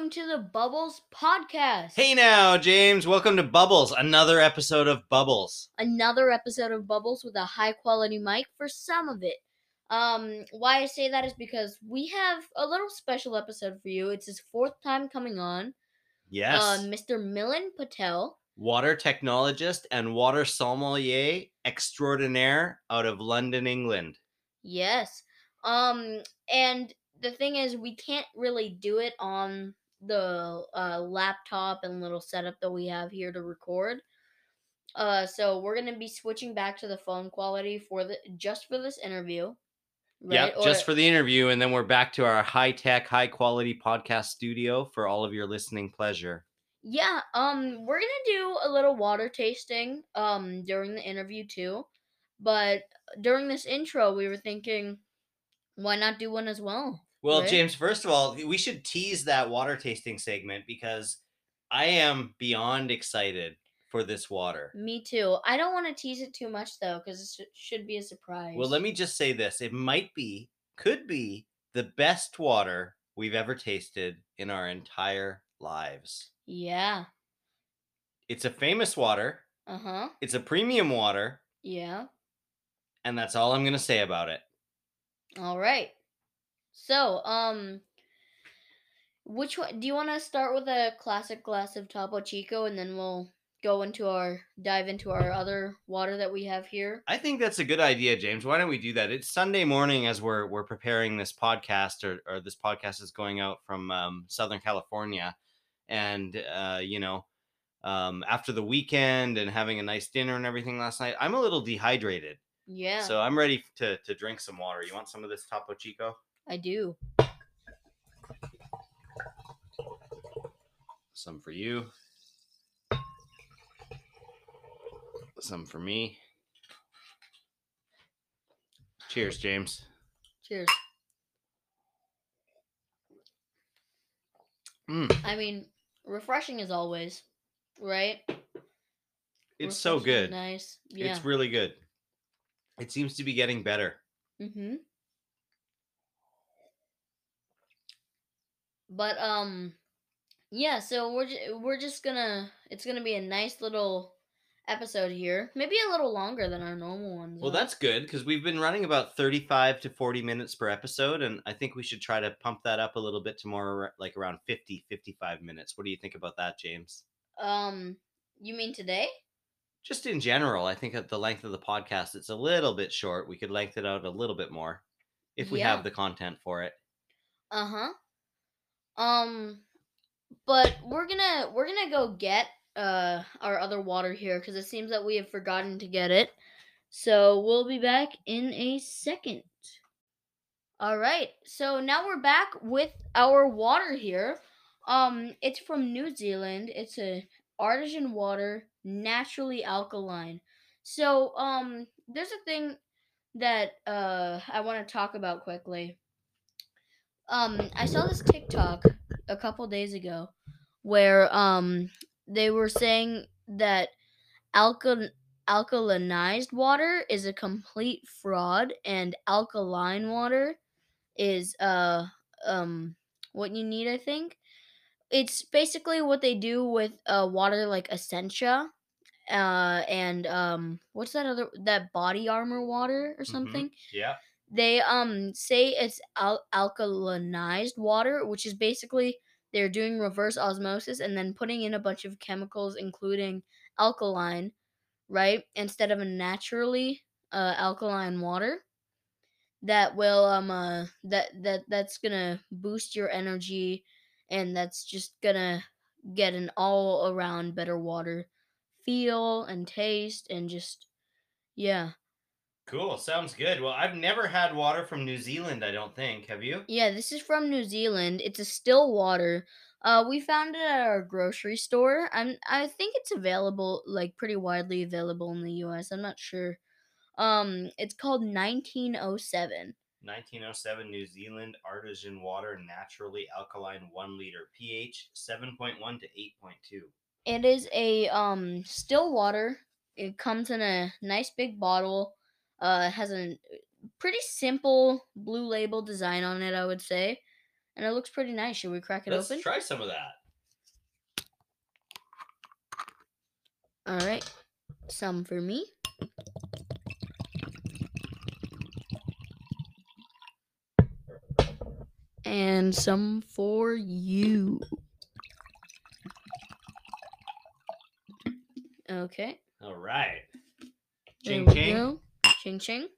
welcome to the Bubbles Podcast. Hey now, James. Welcome to Bubbles, another episode of Bubbles. Another episode of Bubbles with a high quality mic for some of it. Why I say that is because we have a little special episode for you. It's his fourth time coming on. Yes. Mr. Milan Patel. Water technologist and water sommelier extraordinaire out of London, England. Yes. And the thing is, we can't really do it on the laptop and little setup that we have here to record. So we're gonna be switching back to the phone quality for this interview. Right? Yep, just for the interview, and then we're back to our high-tech, high-quality podcast studio for all of your listening pleasure. Yeah, we're gonna do a little water tasting during the interview too. But during this intro we were thinking, why not do one as well? Well, right? James, first of all, we should tease that water tasting segment because I am beyond excited for this water. Me too. I don't want to tease it too much though, because it should be a surprise. Well, let me just say this. It could be the best water we've ever tasted in our entire lives. Yeah. It's a famous water. Uh-huh. It's a premium water. Yeah. And that's all I'm going to say about it. All right. So, which one do you want to start with? A classic glass of Topo Chico, and then we'll dive into our other water that we have here? I think that's a good idea, James. Why don't we do that? It's Sunday morning as we're preparing this podcast, or this podcast is going out from Southern California, and after the weekend and having a nice dinner and everything last night, I'm a little dehydrated. Yeah. So I'm ready to drink some water. You want some of this Topo Chico? I do. Some for you. Some for me. Cheers, James. Cheers. I mean, refreshing as always, right? It's so good. Nice. Yeah. It's really good. It seems to be getting better. Mm-hmm. But yeah, so we're just gonna, it's gonna be a nice little episode here, maybe a little longer than our normal ones. Well, that's good because we've been running about 35 to 40 minutes per episode, and I think we should try to pump that up a little bit to more like around 50, 55 minutes. What do you think about that, James? You mean today? Just in general, I think at the length of the podcast, it's a little bit short. We could lengthen it out a little bit more if we have the content for it. Uh-huh. But we're gonna go get our other water here because it seems that we have forgotten to get it. So we'll be back in a second. All right. So now we're back with our water here. It's from New Zealand. It's a artesian water, naturally alkaline. So there's a thing that I want to talk about quickly. I saw this TikTok a couple days ago where they were saying that alkalinized water is a complete fraud, and alkaline water is what you need. I think it's basically what they do with water like Essentia and what's that body armor water or something. Yeah. They say it's alkalinized water, which is basically they're doing reverse osmosis and then putting in a bunch of chemicals, including alkaline, right, instead of a naturally alkaline water that will that's gonna boost your energy, and that's just gonna get an all around better water feel and taste, and just yeah. Cool. Sounds good. Well, I've never had water from New Zealand, I don't think. Have you? Yeah, this is from New Zealand. It's a still water. We found it at our grocery store. I think it's available, like pretty widely available in the US. I'm not sure. It's called 1907. 1907 New Zealand artesian water, naturally alkaline 1 liter, pH 7.1 to 8.2. It is a still water. It comes in a nice big bottle. It has a pretty simple blue label design on it, I would say. and it looks pretty nice. Should we crack it Let's open? try some of that. All right, some for me. And some for you. Okay. All right. There Ching we ching. go. Ching ching.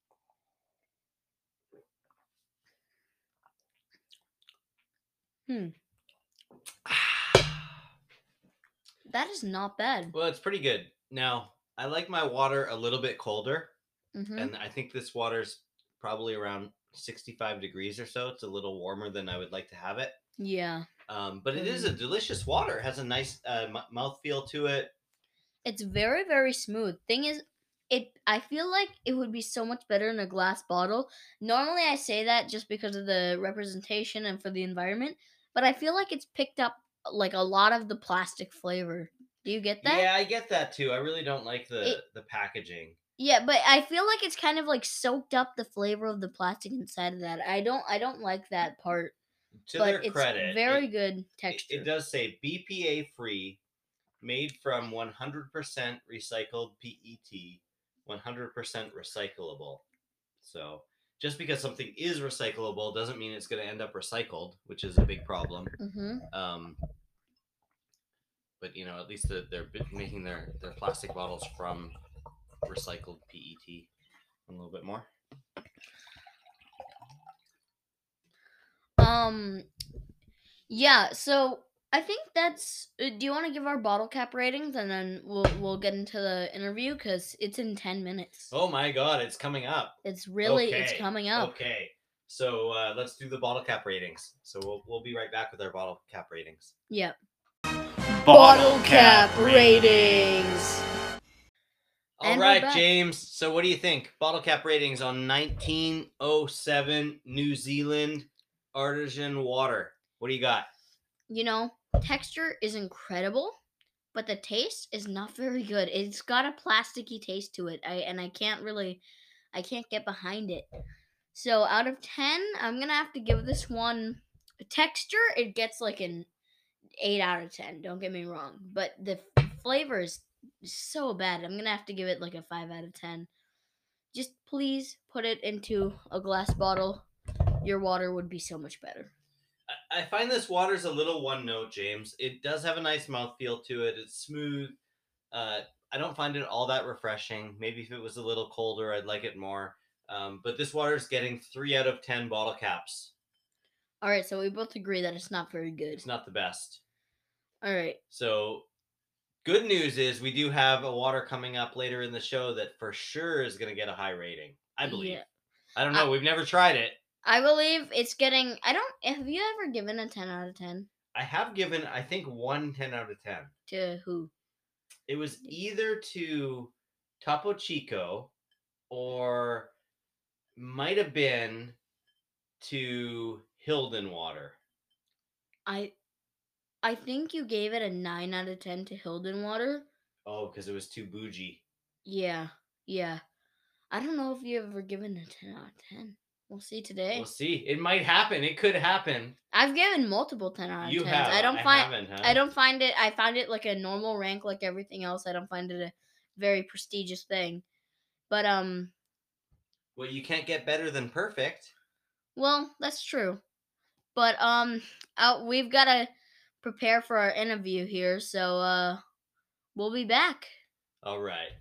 That is not bad. Well, it's pretty good. Now, I like my water a little bit colder, Mm-hmm. and I think this water's probably around 65 degrees or so. It's a little warmer than I would like to have it. Yeah. But it is a delicious water. It has a nice mouthfeel to it. It's very, very smooth. Thing is, I feel like it would be so much better in a glass bottle. Normally I say that just because of the representation and for the environment, but I feel like it's picked up like a lot of the plastic flavor. Do you get that? Yeah, I get that too. I really don't like the packaging. Yeah, but I feel like it's kind of like soaked up the flavor of the plastic inside of that. I don't like that part. To but their it's credit, very good texture. It does say BPA free, made from 100% recycled PET, 100% recyclable. So just because something is recyclable doesn't mean it's going to end up recycled, which is a big problem. Mm-hmm. But at least they're making their plastic bottles from recycled PET. A little bit more. Yeah. So I think that's. Do you want to give our bottle cap ratings, and then we'll get into the interview because it's in 10 minutes. Oh my God, it's coming up. It's coming up. Okay. So let's do the bottle cap ratings. So we'll be right back with our bottle cap ratings. Yep. Bottle cap ratings. All right, James. So what do you think? Bottle cap ratings on 1907 New Zealand artesian water. What do you got? Texture is incredible, but the taste is not very good. It's got a plasticky taste to it. I can't get behind it. So out of 10, I'm going to have to give this one texture. It gets like an 8 out of 10. Don't get me wrong. But the flavor is so bad. I'm going to have to give it like a 5 out of 10. Just please put it into a glass bottle. Your water would be so much better. I find this water's a little one note, James. It does have a nice mouthfeel to it. It's smooth. I don't find it all that refreshing. Maybe if it was a little colder, I'd like it more. But this water is getting 3 out of 10 bottle caps. All right, so we both agree that it's not very good. It's not the best. All right. So good news is we do have a water coming up later in the show that for sure is going to get a high rating. I believe. Yeah. I don't know. We've never tried it. I believe it's getting... Have you ever given a 10 out of 10? I have given, I think, 10 out of 10. To who? It was either to Topo Chico or might have been to Hilden Water. I think you gave it a 9 out of 10 to Hilden Water. Oh, because it was too bougie. Yeah. I don't know if you've ever given a 10 out of 10. We'll see today. We'll see. It might happen. It could happen. I've given multiple 10 out of 10s. You have. I don't find it. I find it like a normal rank, like everything else. I don't find it a very prestigious thing. But well, you can't get better than perfect. Well, that's true. But we've got to prepare for our interview here, so we'll be back. All right.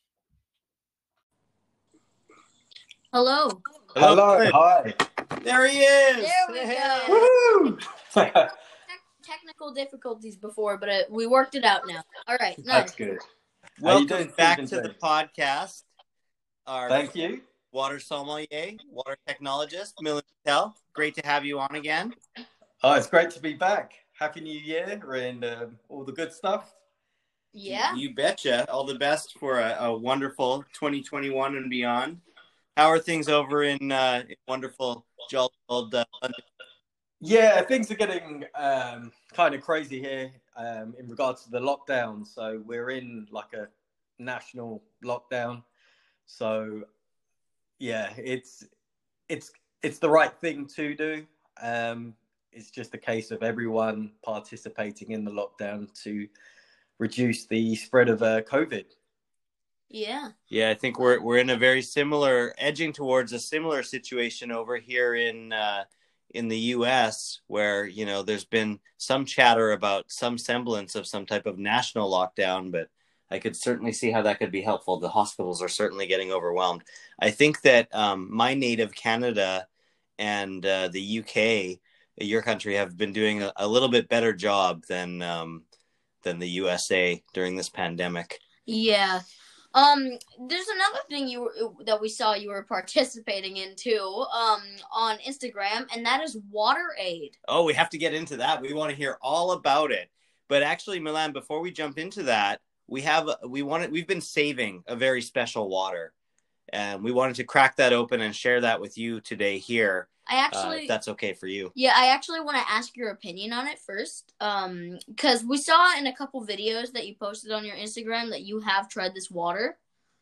Hello. Hi. There he is. There we go. Woo! Technical difficulties before, but we worked it out now. All right. Nice. That's good. Welcome back to the podcast. Thank you. Water sommelier, water technologist, Milind Patel. Great to have you on again. Oh, it's great to be back. Happy New Year and all the good stuff. Yeah. You betcha. All the best for a wonderful 2021 and beyond. How are things over in wonderful, jolly old London? Yeah, things are getting kind of crazy here in regards to the lockdown. So we're in like a national lockdown. So yeah, it's the right thing to do. it's just a case of everyone participating in the lockdown to reduce the spread of COVID. Yeah. Yeah, I think we're in a very similar, edging towards a similar situation over here in the U.S., where there's been some chatter about some semblance of some type of national lockdown, but I could certainly see how that could be helpful. The hospitals are certainly getting overwhelmed. I think that my native Canada and the UK, your country, have been doing a little bit better job than the USA during this pandemic. Yeah. There's another thing that we saw you were participating in too, on Instagram, and that is WaterAid. Oh, we have to get into that. We want to hear all about it. But actually, Milan, before we jump into that, we've been saving a very special water, and we wanted to crack that open and share that with you today here. If that's okay for you. Yeah, I actually want to ask your opinion on it first. Because we saw in a couple videos that you posted on your Instagram that you have tried this water.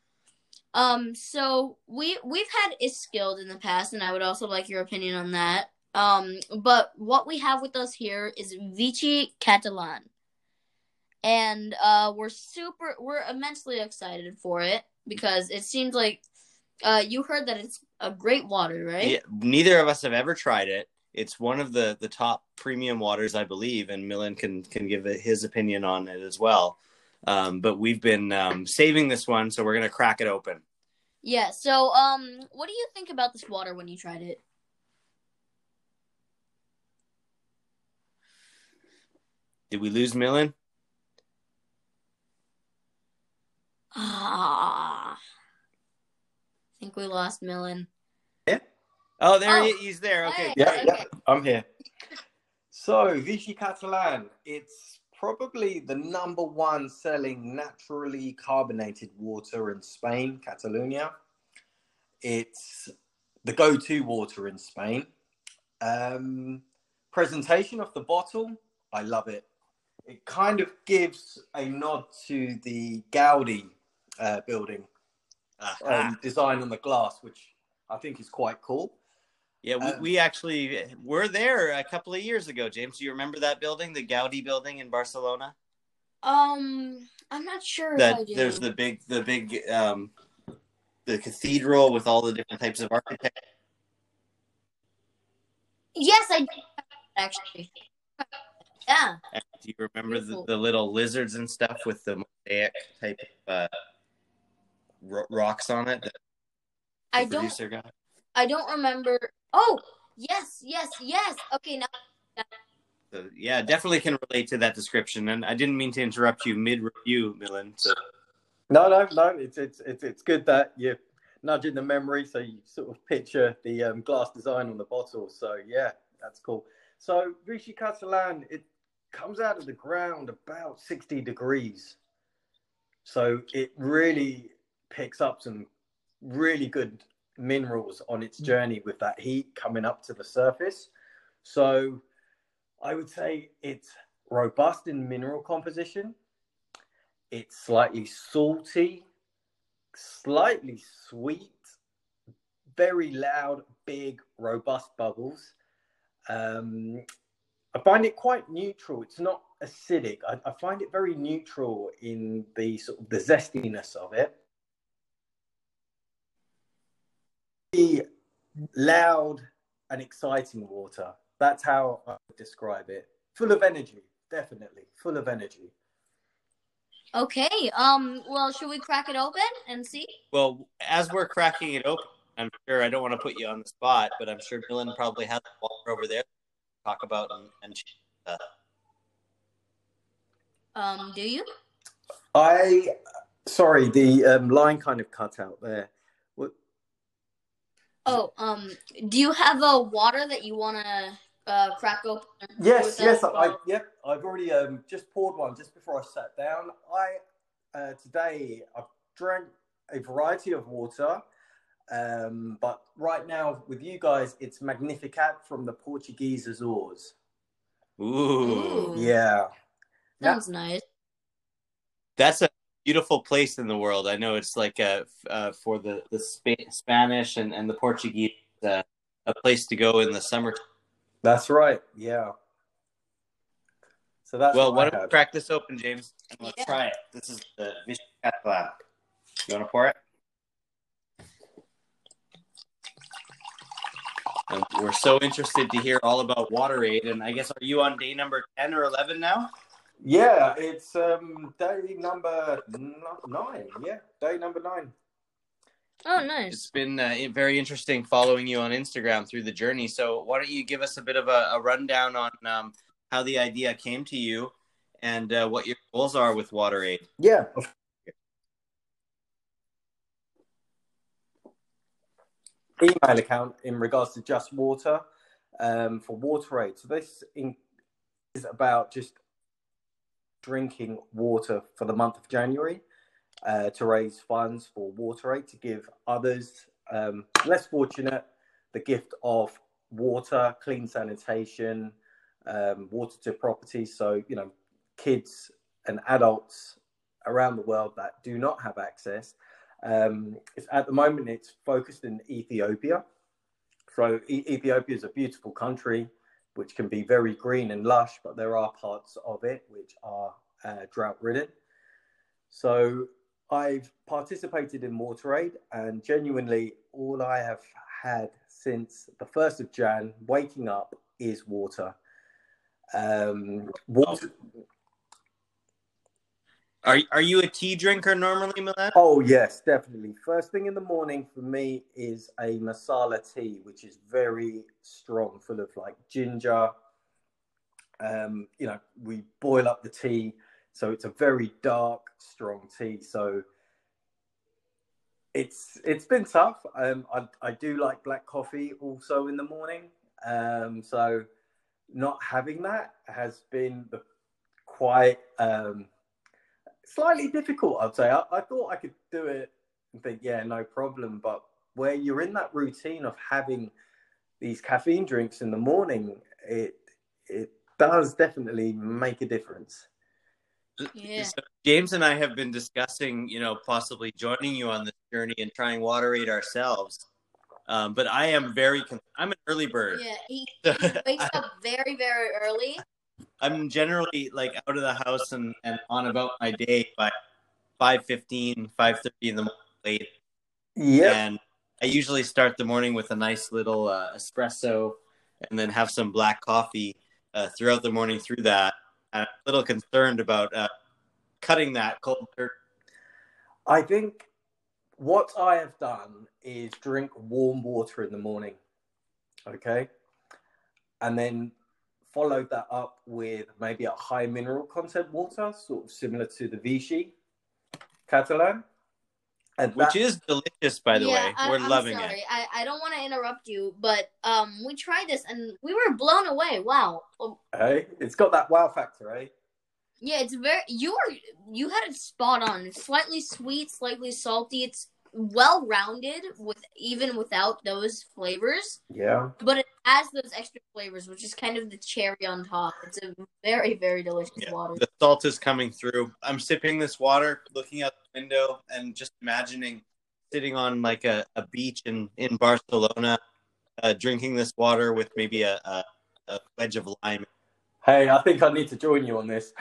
So we've had Iskilled in the past, and I would also like your opinion on that. But what we have with us here is Vichy Catalan. And we're immensely excited for it because it seems like you heard that it's a great water, right? Yeah, neither of us have ever tried it. It's one of the top premium waters, I believe, and Milan can give his opinion on it as well. But we've been saving this one, so we're going to crack it open. Yeah, so what do you think about this water when you tried it? Did we lose Milan? I think we lost Milan. Yeah. Oh, he's there. Okay. Yeah, I'm here. So, Vichy Catalan, it's probably the number one selling naturally carbonated water in Spain, Catalonia. It's the go-to water in Spain. Presentation of the bottle, I love it. It kind of gives a nod to the Gaudi building. Design on the glass, which I think is quite cool. Yeah, we actually were there a couple of years ago, James. Do you remember that building, the Gaudi building in Barcelona? I'm not sure if I do. There's the big the cathedral with all the different types of architecture. Yes, I do, actually. Yeah. And do you remember the little lizards and stuff with the mosaic type of rocks on it? I don't remember. Oh, yes. Okay, now. So, yeah, definitely can relate to that description, and I didn't mean to interrupt you mid-review, Milan. So. No. It's good that you're nudging the memory, so you sort of picture the glass design on the bottle. So yeah, that's cool. So Vichy Catalan, it comes out of the ground about 60 degrees, so it really picks up some really good minerals on its journey with that heat coming up to the surface. So I would say it's robust in mineral composition. It's slightly salty, slightly sweet, very loud, big, robust bubbles. I find it quite neutral. It's not acidic. I find it very neutral in the sort of the zestiness of it. Loud and exciting water. That's how I would describe it. Full of energy, definitely. Full of energy. Okay. Well, should we crack it open and see? Well, as we're cracking it open, I'm sure I don't want to put you on the spot, but I'm sure Milan probably has water over there to talk about and do you? Sorry, the line kind of cut out there. What? Oh, do you have a water that you want to crack open? Yes. I've already just poured one just before I sat down. Today I've drank a variety of water, but right now with you guys, it's Magnificat from the Portuguese Azores. Ooh. Yeah. Sounds nice. That's a beautiful place in the world. I know it's like for the Spanish and the Portuguese, a place to go in the summer. That's right. Yeah. So that's Well, why what don't I we had. crack this open, James? And let's Yeah. try it. This is the Vichy Catalan. You want to pour it? And we're so interested to hear all about WaterAid. And I guess, are you on day number 10 or 11 now? Yeah, it's day number 9. Yeah, day number 9. Oh, nice. It's been very interesting following you on Instagram through the journey. So why don't you give us a bit of a rundown on how the idea came to you and what your goals are with WaterAid? Yeah. Email account in regards to Just Water for WaterAid. So this is about just drinking water for the month of January to raise funds for WaterAid to give others less fortunate the gift of water, clean sanitation, water to properties. So, kids and adults around the world that do not have access. At the moment, it's focused in Ethiopia. So Ethiopia is a beautiful country, which can be very green and lush, but there are parts of it which are drought-ridden. So I've participated in WaterAid, and genuinely all I have had since the 1st of Jan, waking up, is water. Water. Are you a tea drinker normally, Milan? Oh, yes, definitely. First thing in the morning for me is a masala tea, which is very strong, full of like ginger. We boil up the tea. So it's a very dark, strong tea. So it's been tough. I do like black coffee also in the morning. So not having that has been quite slightly difficult, I'd say. I thought I could do it and think, yeah, no problem. But where you're in that routine of having these caffeine drinks in the morning, it does definitely make a difference. Yeah. So James and I have been discussing, possibly joining you on this journey and trying WaterAid ourselves. But I'm an early bird. Yeah, he wakes up very, very early. I'm generally like out of the house and on about my day by 5:15, 5:30 in the morning late. Yeah. And I usually start the morning with a nice little espresso and then have some black coffee throughout the morning through that. I'm a little concerned about cutting that cold turkey. I think what I have done is drink warm water in the morning, okay? And then followed that up with maybe a high mineral content water, sort of similar to the Vichy Catalan. Which is delicious, by the way. We're loving sorry. it. I don't want to interrupt you, but we tried this and we were blown away. Wow. Hey, it's got that wow factor, eh? Yeah, it's very. You had it spot on. It's slightly sweet, slightly salty. It's well rounded even without those flavors. Yeah. But it has those extra flavors, which is kind of the cherry on top. It's a very, very delicious water. The salt is coming through. I'm sipping this water, looking out the window, and just imagining sitting on like a beach in Barcelona, drinking this water with maybe a wedge of lime. Hey, I think I need to join you on this.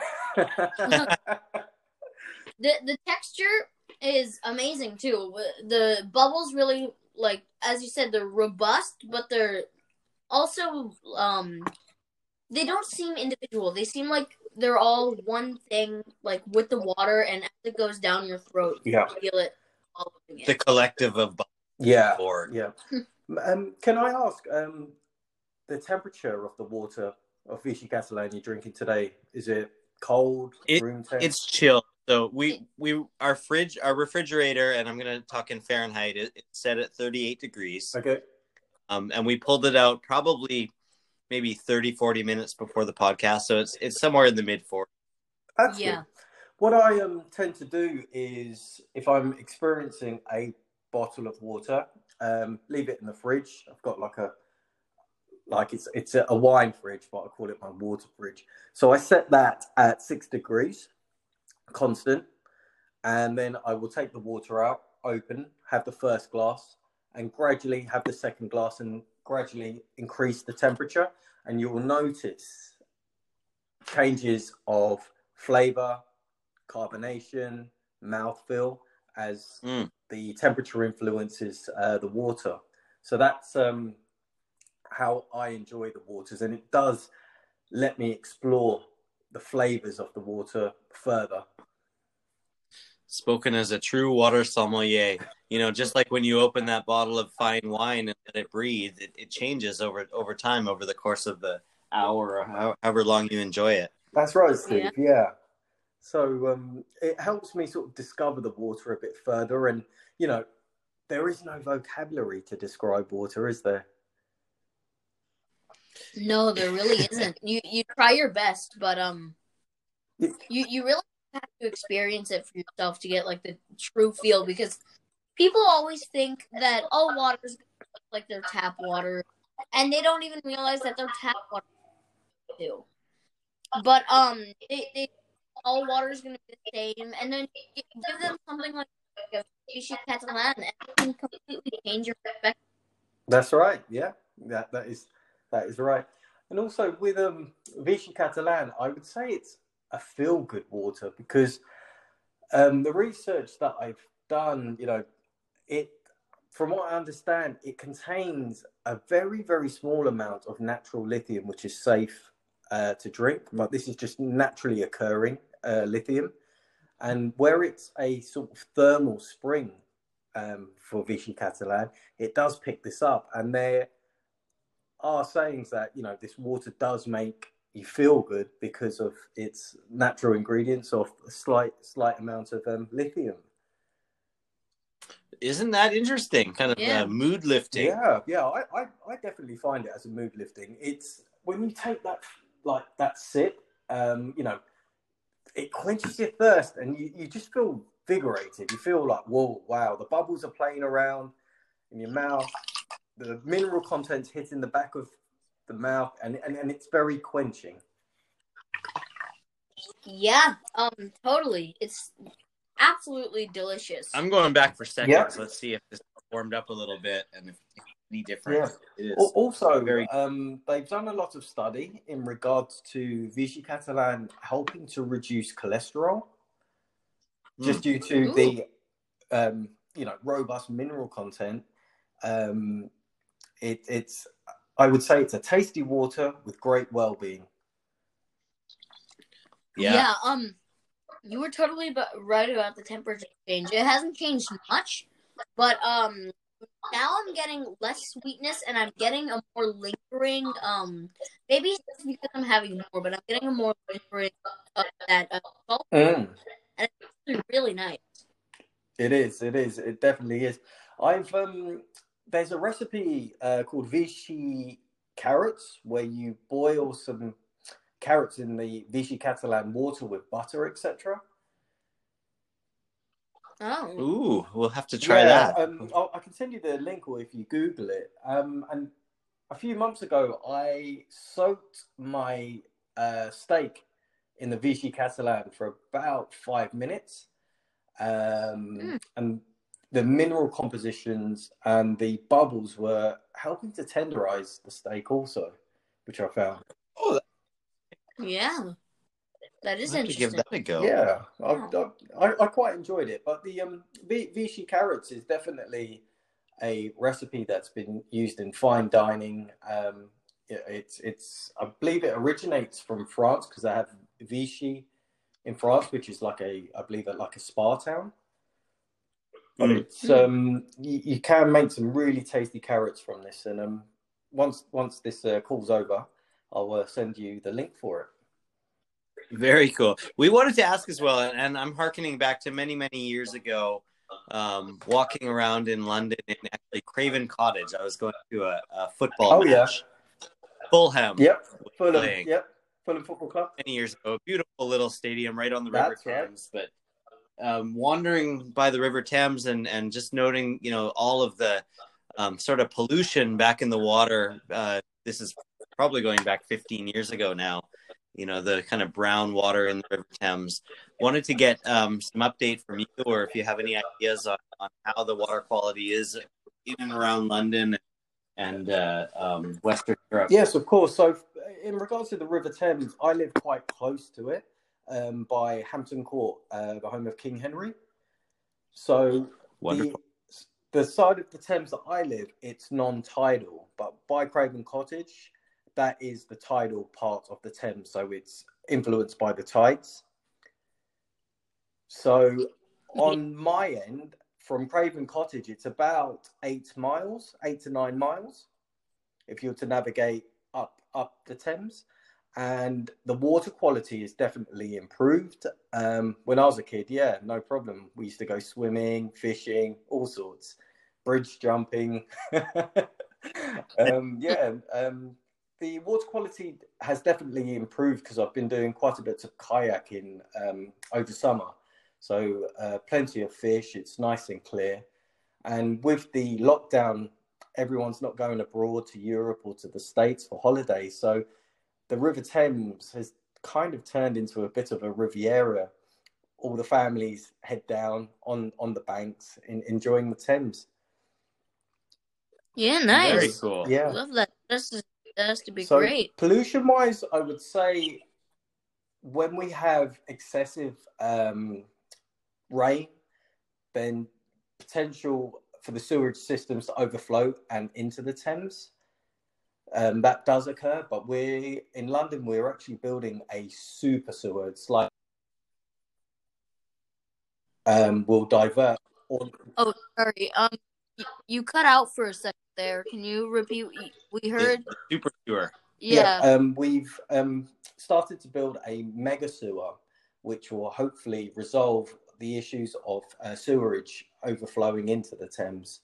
The texture is amazing too. The bubbles really, like as you said, they're robust, but they're also they don't seem individual. They seem like they're all one thing, like with the water, and as it goes down your throat, you feel it all over again. The collective of bubbles. Yeah. Can I ask the temperature of the water of Vichy Catalan you're drinking today? Is it cold, room temp? It's chill. So our refrigerator, and I'm gonna talk in Fahrenheit, it's set at 38 degrees. Okay. And we pulled it out probably maybe 30-40 minutes before the podcast, so it's somewhere in the mid-40s. That's good. What I tend to do is, if I'm experiencing a bottle of water, leave it in the fridge. I've got it's a wine fridge, but I call it my water fridge. So I set that at 6 degrees constant, and then I will take the water out, open, have the first glass, and gradually have the second glass, and gradually increase the temperature and you'll notice changes of flavor, carbonation, mouthfeel as the temperature influences the water. So that's how I enjoy the waters, and it does let me explore the flavors of the water further. Spoken as a true water sommelier. Just like when you open that bottle of fine wine and let it breathe, it changes over time, over the course of the hour or however long you enjoy it. That's right, Steve. Yeah. So it helps me sort of discover the water a bit further. And, there is no vocabulary to describe water, is there? No, there really isn't. You try your best, but you really have to experience it for yourself to get like the true feel, because people always think that water's like their tap water, and they don't even realize that their tap water too. But they all water is going to be the same, and then you give them something like a Vichy Catalan, and it can completely change your perspective. That's right. Yeah, that is right. And also with Vichy Catalan, I would say it's a feel-good water, because the research that I've done, it, from what I understand, it contains a very, very small amount of natural lithium, which is safe to drink. But this is just naturally occurring lithium, and where it's a sort of thermal spring for Vichy Catalan, it does pick this up, and there are sayings that this water does make you feel good because of its natural ingredients of a slight amount of lithium. Isn't that interesting? Kind of mood lifting. Yeah. I definitely find it as a mood lifting. It's when you take that sip, it quenches your thirst, and you just feel invigorated. You feel like, whoa, wow, the bubbles are playing around in your mouth, the mineral content's hitting the back of the mouth, and it's very quenching. Yeah, totally. It's absolutely delicious. I'm going back for seconds. Yeah. Let's see if this warmed up a little bit and if any difference. Yeah. It is. Also, they've done a lot of study in regards to Vichy Catalan helping to reduce cholesterol, just due to the robust mineral content. It's I would say it's a tasty water with great well-being. Yeah. You were totally right about the temperature change. It hasn't changed much, but now I'm getting less sweetness, and I'm getting a more lingering. Maybe it's because I'm having more, but I'm getting a more lingering of that salt, and it's actually really nice. It is. It definitely is. There's a recipe called Vichy carrots, where you boil some carrots in the Vichy Catalan water with butter, etc. Oh. Ooh, we'll have to try that. I can send you the link, or if you Google it. And a few months ago, I soaked my steak in the Vichy Catalan for about 5 minutes. And the mineral compositions and the bubbles were helping to tenderize the steak also, which I found. Oh, yeah. That is interesting. Give that a go. Yeah, I quite enjoyed it. But the Vichy carrots is definitely a recipe that's been used in fine dining. It's I believe it originates from France, because they have Vichy in France, which is like a spa town. But it's you can make some really tasty carrots from this, and once this call's over, I'll send you the link for it. Very cool. We wanted to ask as well, and I'm hearkening back to many, many years ago, walking around in London in actually Craven Cottage. I was going to a football match. Fulham. Yep. Fulham Football Club. Many years ago. Beautiful little stadium right on the River Thames. Right. But wandering by the River Thames and just noting, all of the sort of pollution back in the water. This is probably going back 15 years ago now. The kind of brown water in the River Thames. Wanted to get some update from you, or if you have any ideas on how the water quality is in and around London, and Western Europe. Yes, of course. So, in regards to the River Thames, I live quite close to it, by Hampton Court, the home of King Henry. So, Wonderful. the side of the Thames that I live, it's non-tidal, but by Craven Cottage, that is the tidal part of the Thames. So, it's influenced by the tides. So, on my end, from Craven Cottage, it's about 8 to 9 miles, if you're to navigate up the Thames. And the water quality is definitely improved. When I was a kid, yeah, no problem. We used to go swimming, fishing, all sorts, bridge jumping. The water quality has definitely improved because I've been doing quite a bit of kayaking over summer. So plenty of fish. It's nice and clear. And with the lockdown, everyone's not going abroad to Europe or to the States for holidays. So the River Thames has kind of turned into a bit of a Riviera. All the families head down on the banks, enjoying the Thames. Yeah, nice. Very cool. Yeah. Love that. That has to be So great. pollution-wise, I would say when we have excessive rain, then potential for the sewage systems to overflow and into the Thames. That does occur, but in London, we're actually building a super sewer. It's like will divert all. Oh, sorry. You cut out for a second there. Can you repeat? We heard. The super sewer. Yeah. We've started to build a mega sewer, which will hopefully resolve the issues of sewerage overflowing into the Thames.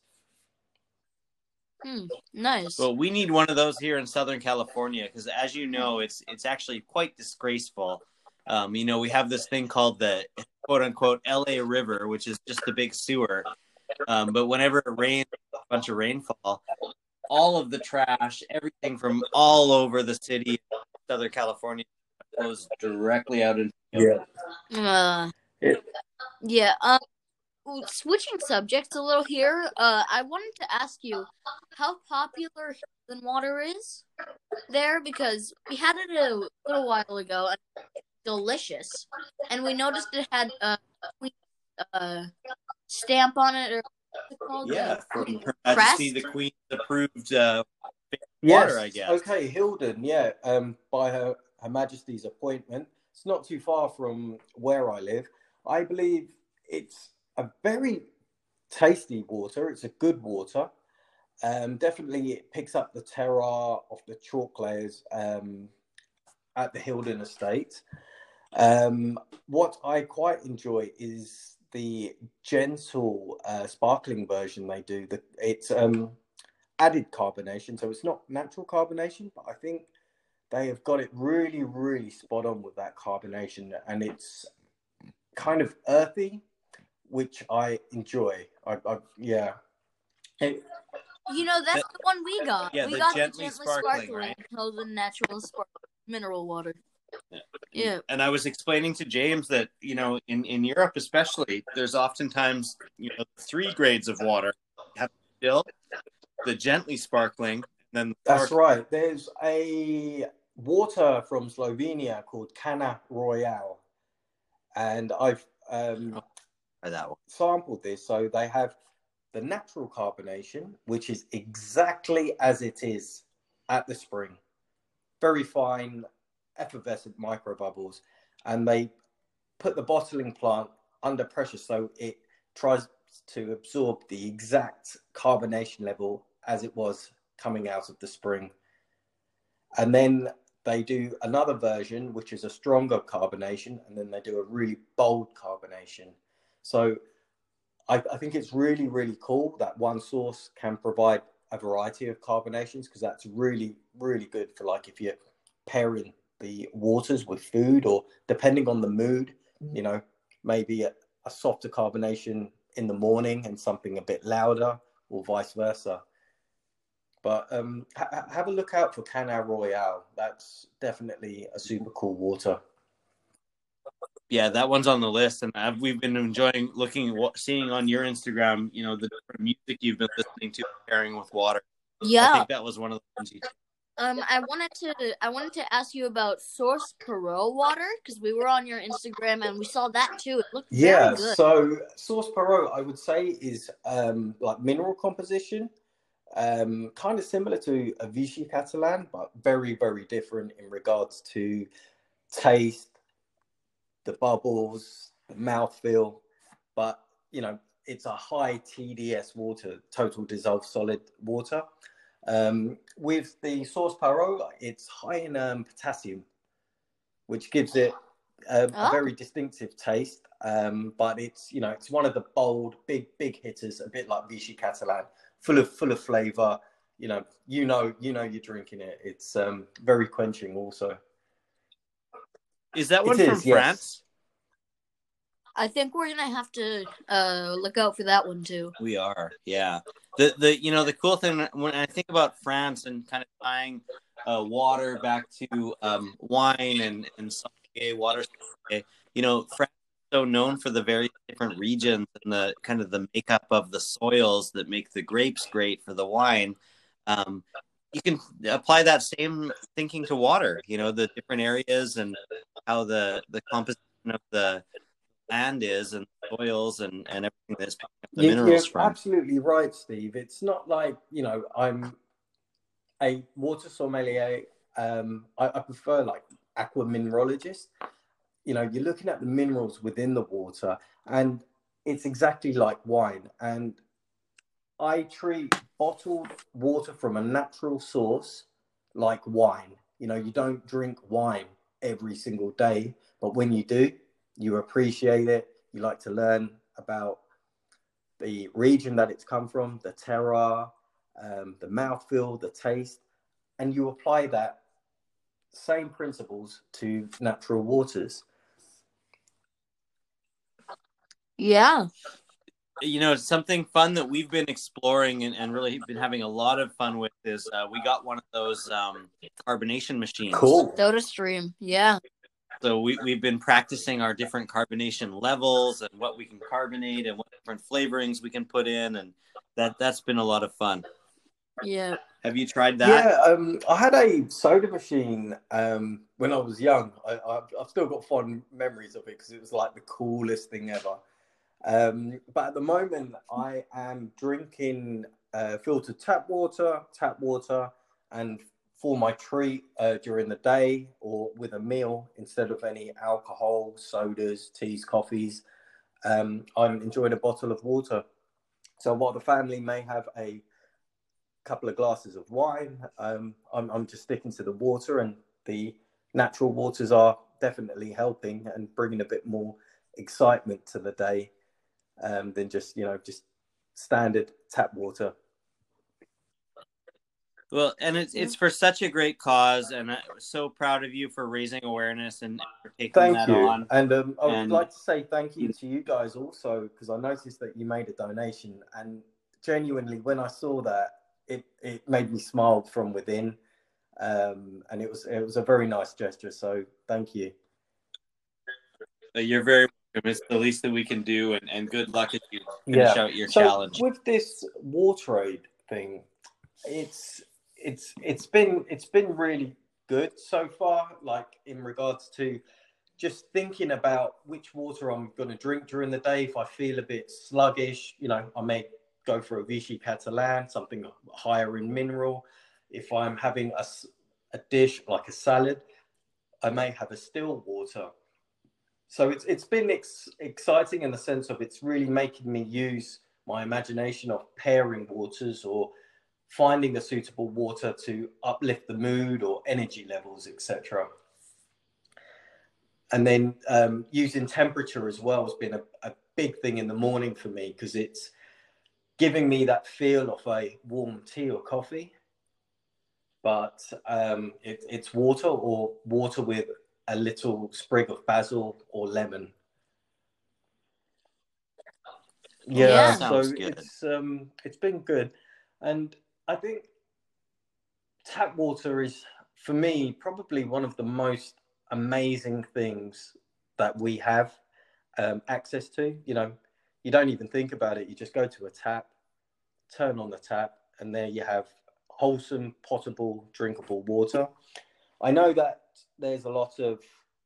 Nice. Well, we need one of those here in Southern California because, as you know, it's actually quite disgraceful. We have this thing called the quote-unquote LA River, which is just a big sewer. But whenever it rains, a bunch of rainfall, all of the trash, everything from all over the city, Southern California, goes directly out into the open. Yeah. Switching subjects a little here, I wanted to ask you how popular Hilton water is there, because we had it a little while ago and it's delicious, and we noticed it had a stamp on it, or what's it called? Yeah, from Her Majesty the Queen's approved water, Yes. I guess. Okay, Hilden, yeah, by Her Majesty's appointment. It's not too far from where I live. I believe it's a very tasty water. It's a good water. Definitely it picks up the terroir of the chalk layers at the Hilden estate. What I quite enjoy is the gentle sparkling version they do. It's added carbonation, so it's not natural carbonation, but I think they have got it really, really spot on with that carbonation, and it's kind of earthy, which I enjoy. Yeah. That's the one we got. Yeah, we the got gently the gently sparkling, right? the natural mineral water. Yeah. And I was explaining to James that, in Europe especially, there's oftentimes, 3 grades of water. You have still the gently sparkling, and then That's right. There's a water from Slovenia called Cana Royale, and I've that one. sampled this. So they have the natural carbonation, which is exactly as it is at the spring, very fine effervescent microbubbles, and they put the bottling plant under pressure so it tries to absorb the exact carbonation level as it was coming out of the spring. And then they do another version, which is a stronger carbonation, and then they do a really bold carbonation. So I think it's really, really cool that one source can provide a variety of carbonations, because that's really, really good for, like, if you're pairing the waters with food, or depending on the mood, maybe a softer carbonation in the morning and something a bit louder, or vice versa. But have a look out for Cana Royale. That's definitely a super cool water. Yeah, that one's on the list, and we've been enjoying seeing on your Instagram, the different music you've been listening to, pairing with water. I Yeah. think that was one of the ones you. I wanted to ask you about Source Perot water because we were on your Instagram and we saw that too. It looked very good. So Source Perot, I would say, is like mineral composition, kind of similar to a Vichy Catalan, but very, very different in regards to taste, the bubbles, the mouthfeel. But, you know, it's a high TDS water, total dissolved solid water. With the Source Perot, it's high in potassium, which gives it a very distinctive taste. But it's, you know, it's one of the bold, big hitters, a bit like Vichy Catalan, full of flavor. You know, you're drinking it. It's very quenching also. Is that one from France? I think we're gonna have to look out for that one too. We are, yeah. The cool thing when I think about France and kind of tying water back to wine and sommelier, water sommelier, you know, France is so known for the very different regions and the kind of the makeup of the soils that make the grapes great for the wine. You can apply that same thinking to water, you know, the different areas and how the composition of the land is and soils and everything that's picking up the minerals from. You're absolutely right, Steve. It's not like, you know, I'm a water sommelier. I prefer like aqua mineralogist. You know, you're looking at the minerals within the water, and it's exactly like wine. And I treat bottled water from a natural source like wine. You know, you don't drink wine every single day, but when you do, you appreciate it. You like to learn about the region that it's come from, the terroir, the mouthfeel, the taste, and you apply that same principles to natural waters. Yeah. You know, something fun that we've been exploring and really been having a lot of fun with is we got one of those carbonation machines. Cool. SodaStream, yeah. So we've been practicing our different carbonation levels and what we can carbonate and what different flavorings we can put in, and that's been a lot of fun. Yeah. Have you tried that? Yeah, I had a soda machine when I was young. I've still got fond memories of it because it was like the coolest thing ever. But at the moment, I am drinking filtered tap water, and for my treat during the day or with a meal, instead of any alcohol, sodas, teas, coffees, I'm enjoying a bottle of water. So while the family may have a couple of glasses of wine, I'm just sticking to the water, and the natural waters are definitely helping and bringing a bit more excitement to the day than just standard tap water. Well, and it's for such a great cause, and I'm so proud of you for raising awareness and for taking that on. And I would like to say thank you to you guys also, because I noticed that you made a donation, and genuinely, when I saw that, it made me smile from within, and it was a very nice gesture. So thank you. You're very welcome. It's the least that we can do, and good luck as you finish out your challenge. With this WaterAid thing, it's been really good so far, like in regards to just thinking about which water I'm going to drink during the day. If I feel a bit sluggish, you know, I may go for a Vichy Catalan, something higher in mineral. If I'm having a dish like a salad, I may have a still water. So it's been exciting in the sense of it's really making me use my imagination of pairing waters or finding a suitable water to uplift the mood or energy levels, etc. And then using temperature as well has been a big thing in the morning for me, because it's giving me that feel of a warm tea or coffee, but it's water or water with a little sprig of basil or lemon. Yeah, so it's been good. And I think tap water is, for me, probably one of the most amazing things that we have access to. You know, you don't even think about it. You just go to a tap, turn on the tap, and there you have wholesome, potable, drinkable water. I know that there's a lot of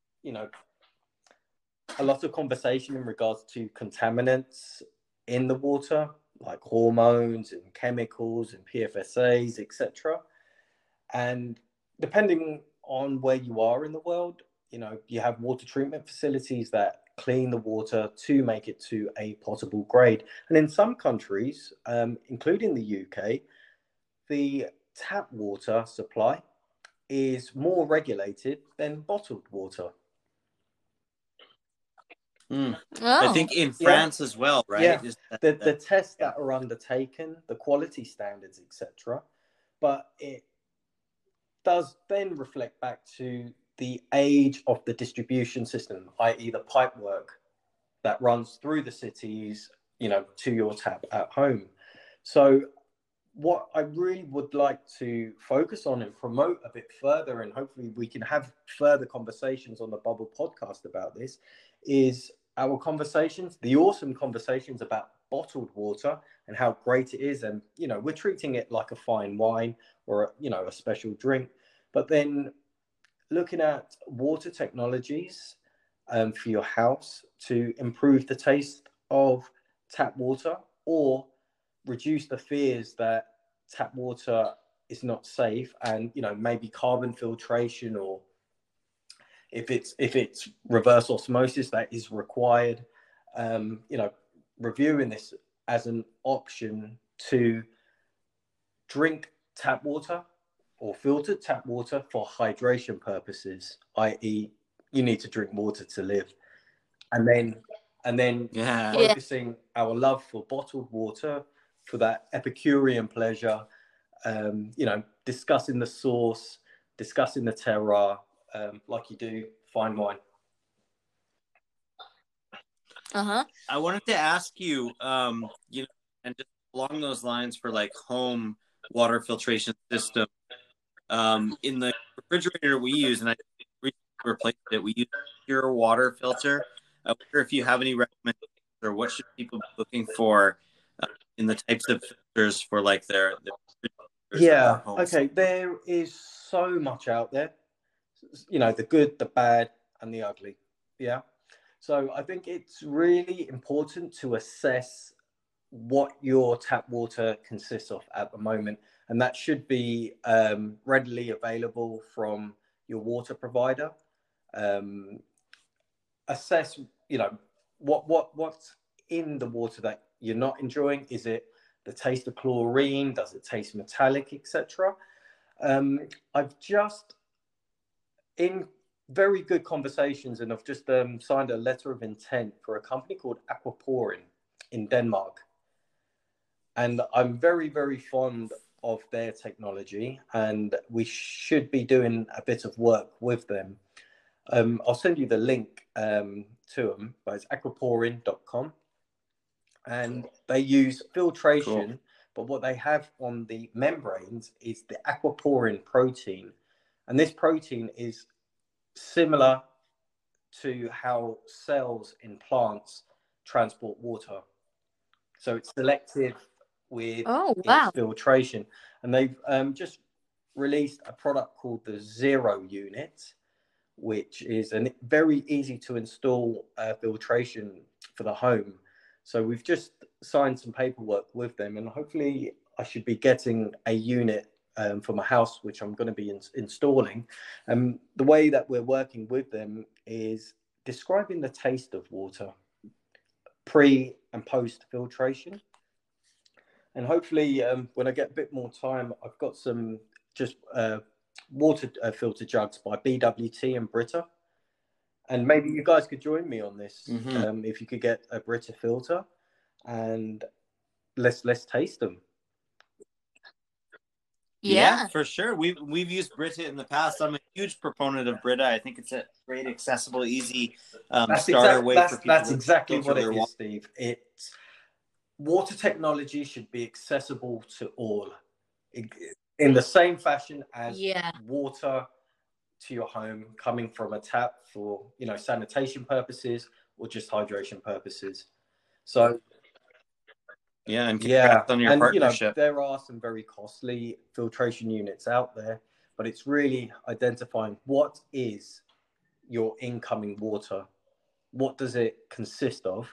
conversation in regards to contaminants in the water, like hormones and chemicals and PFSAs, etc. And depending on where you are in the world, you have water treatment facilities that clean the water to make it to a potable grade. And in some countries, including the UK, the tap water supply is more regulated than bottled water. I Oh, think in Yeah. France as well, right? Yeah. The tests that are undertaken, the quality standards, etc. But it does then reflect back to the age of the distribution system, i.e. the pipework that runs through the cities, to your tap at home. So what I really would like to focus on and promote a bit further, and hopefully we can have further conversations on the Bubble podcast about this, is our conversations, the awesome conversations about bottled water and how great it is. And, we're treating it like a fine wine or, a special drink. But then looking at water technologies for your house to improve the taste of tap water, or reduce the fears that tap water is not safe, and maybe carbon filtration, or if it's reverse osmosis that is required, reviewing this as an option to drink tap water or filtered tap water for hydration purposes, i.e. you need to drink water to live. And then Yeah. focusing our love for bottled water for that Epicurean pleasure, discussing the source, discussing the terroir, like you do fine wine. I wanted to ask you, and just along those lines for like home water filtration system, in the refrigerator we use, and I recently replaced it, we use a pure water filter. I wonder if you have any recommendations, or what should people be looking for in the types of filters for like their Yeah. Okay. There is so much out there, the good, the bad, and the ugly. Yeah. So I think it's really important to assess what your tap water consists of at the moment, and that should be readily available from your water provider. Assess, what's in the water that you're not enjoying. Is it the taste of chlorine? Does it taste metallic, etc.? I've just, in very good conversations, and I've just signed a letter of intent for a company called Aquaporin in Denmark. And I'm very, very fond of their technology, and we should be doing a bit of work with them. I'll send you the link to them, but it's aquaporin.com. And they use filtration, cool. But what they have on the membranes is the aquaporin protein. And this protein is similar to how cells in plants transport water. So it's selective with its filtration. And they've just released a product called the Zero Unit, which is a very easy to install filtration for the home. So we've just signed some paperwork with them, and hopefully I should be getting a unit for my house, which I'm going to be installing. The way that we're working with them is describing the taste of water, pre and post filtration. And hopefully when I get a bit more time, I've got some just water filter jugs by BWT and Brita. And maybe you guys could join me on this. If you could get a Brita filter, and let's taste them. Yeah, for sure. We've used Brita in the past. I'm a huge proponent of Brita. I think it's a great, accessible, easy starter way for people. That's exactly what it is, Steve. It's water technology should be accessible to all, in the same fashion as water to your home coming from a tap for sanitation purposes or just hydration purposes. So Yeah, and Yeah, congrats on your and partnership. there are some very costly filtration units out there, but it's really identifying what is your incoming water. What does it consist of?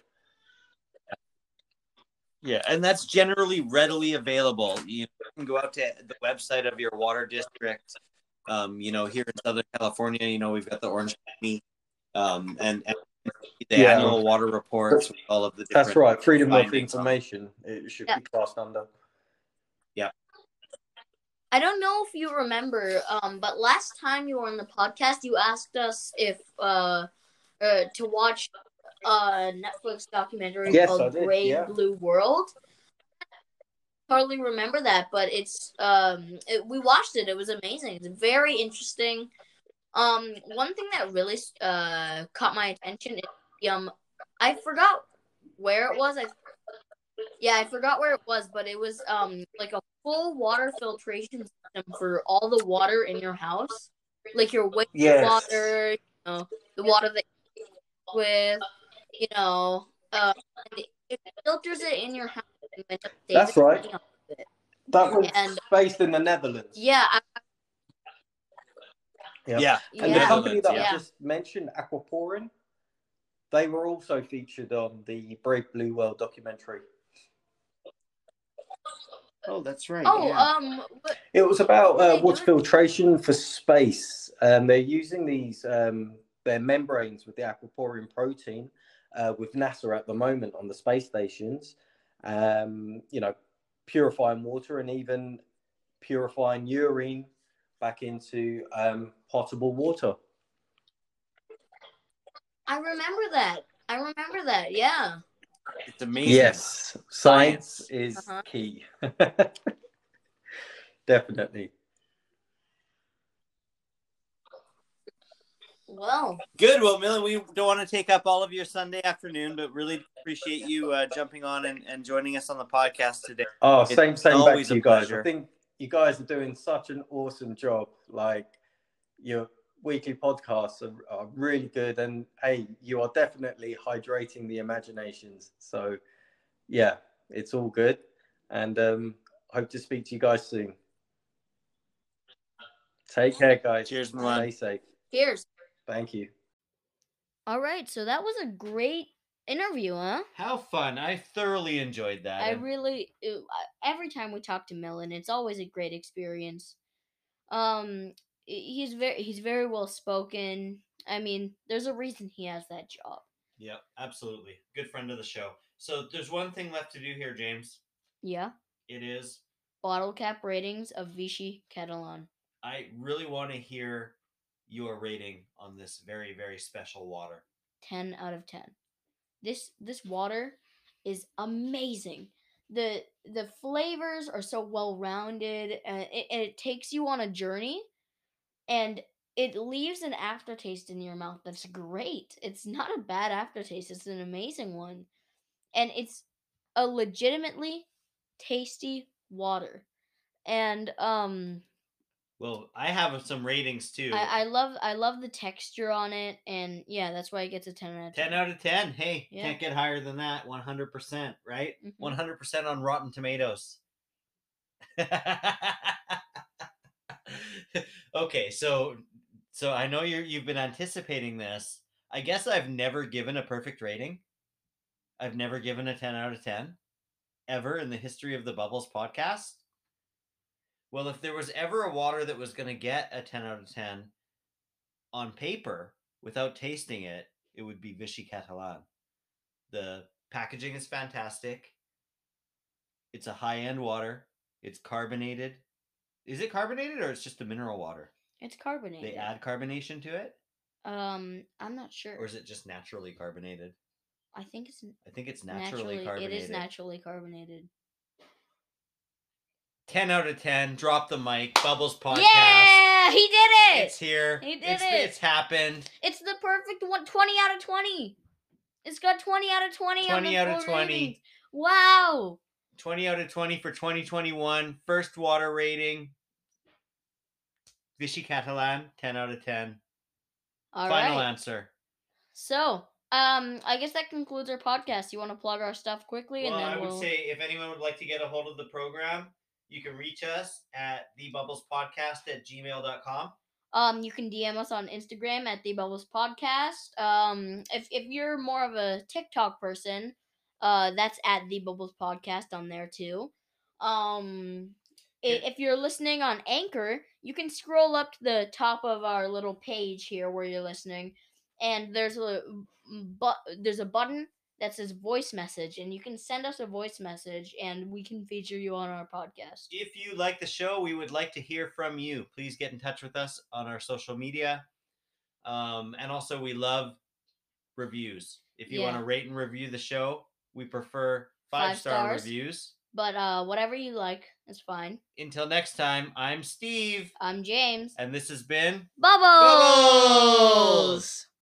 Yeah, and that's generally readily available. You can go out to the website of your water district. Here in Southern California, we've got the Orange County, and the Yeah. annual water reports with all of the different. That's right. Freedom of findings on- information. It should be classed under. Yeah. I don't know if you remember, but last time you were on the podcast, you asked us if to watch a Netflix documentary Yes, called I did, Brave yeah. Blue World. Hardly remember that, but it's we watched it. It was amazing. It's very interesting. One thing that really caught my attention is I forgot where it was. I forgot where it was, but it was like a full water filtration system for all the water in your house, like your wastewater, the water that you with, and it filters it in your house. And then it saves That's right. everything off of it. That was And based in the Netherlands. yeah, Yep. Yeah. And the Yeah. company that Yeah. I just mentioned, Aquaporin, they were also featured on the Brave Blue World documentary. Oh, that's right. Oh, yeah. It was about What were they water doing? filtration for space. They're using these their membranes with the aquaporin protein with NASA at the moment on the space stations. Purifying water and even purifying urine back into potable water. I remember that. Yeah. It's amazing. Yes, science is Uh-huh. key. Definitely. Well, Good. Well, Millen, we don't want to take up all of your Sunday afternoon, but really appreciate you jumping on and joining us on the podcast today. Oh, It's same back always to a you guys. pleasure. I think you guys are doing such an awesome job. Like, your weekly podcasts are really good, and hey, you are definitely hydrating the imaginations. So yeah, it's all good, and hope to speak to you guys soon. Take care, guys. Cheers, Milan. Stay safe. cheers. Thank you. All right, so that was a great interview, huh? How fun. I thoroughly enjoyed that. I really every time we talk to Millen, it's always a great experience. He's very well spoken. I mean, there's a reason he has that job. Yep, absolutely. Good friend of the show. So there's one thing left to do here, James. Yeah. It is, Bottle cap ratings of Vichy Catalan. I really want to hear your rating on this very, very special water. 10 out of 10. This water is amazing. The flavors are so well rounded, and it takes you on a journey, and it leaves an aftertaste in your mouth that's great. It's not a bad aftertaste. It's an amazing one, and it's a legitimately tasty water. And Well, I have some ratings too. I love the texture on it, and yeah, that's why it gets a 10 out of 10. 10 out of 10. Hey, Yeah. can't get higher than that. 100%, right? Mhm. 100% on Rotten Tomatoes. Okay, so I know you've been anticipating this. I guess I've never given a perfect rating. I've never given a 10 out of 10 ever in the history of the Bubbles podcast. Well, if there was ever a water that was going to get a 10 out of 10 on paper without tasting it, it would be Vichy Catalan. The packaging is fantastic. It's a high-end water. It's carbonated. Is it carbonated or it's just a mineral water? It's carbonated. They add carbonation to it? I'm not sure. Or is it just naturally carbonated? I think it's naturally carbonated. It is naturally carbonated. 10 out of 10. Drop the mic. Bubbles podcast. Yeah, he did it. It's here. He did it's, it. It's happened. It's the perfect one. 20 out of 20. It's got 20 out of 20. 20 out of 20. Ratings. Wow. 20 out of 20 for 2021. First water rating. Vichy Catalan. 10 out of 10. All Final right. answer. So, I guess that concludes our podcast. You want to plug our stuff quickly, Well, and then I would we'll. say if anyone would like to get a hold of the program, you can reach us at thebubbles.podcast@gmail.com. You can DM us on Instagram at The Bubbles Podcast. If you're more of a TikTok person, that's at The Bubbles Podcast on there too. If you're listening on Anchor, you can scroll up to the top of our little page here where you're listening, and there's a button that says voice message, and you can send us a voice message, and we can feature you on our podcast. If you like the show, we would like to hear from you. Please get in touch with us on our social media. And also, we love reviews. If you want to rate and review the show, we prefer 5-star reviews. But whatever you like is fine. Until next time, I'm Steve. I'm James. And this has been Bubbles!